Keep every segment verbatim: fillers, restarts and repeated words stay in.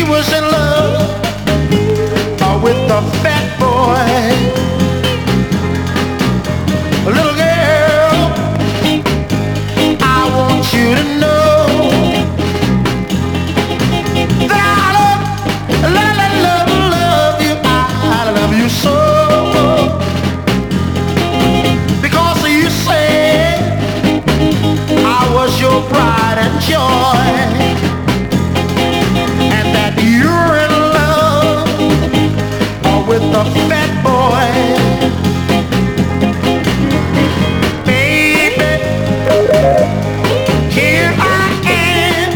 was in love uh, with the fat boy. Little girl, I want you to know that I love, love, love, love you. I love you so, because you said I was your pride and joy, and that you're in love uh, with the fat boy. Baby, here I am.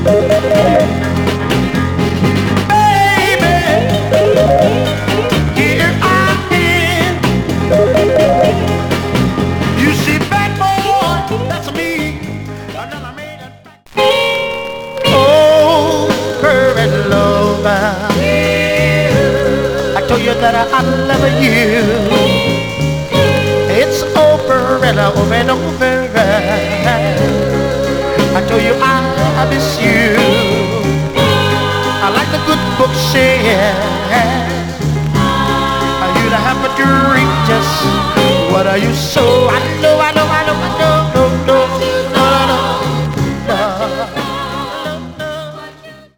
Baby, here I am. You see, fat boy, that's me. Another man. Oh, perfect lover, I told you that I, I love you. It's over and over and over. I told you I, I miss you. I like the good book said,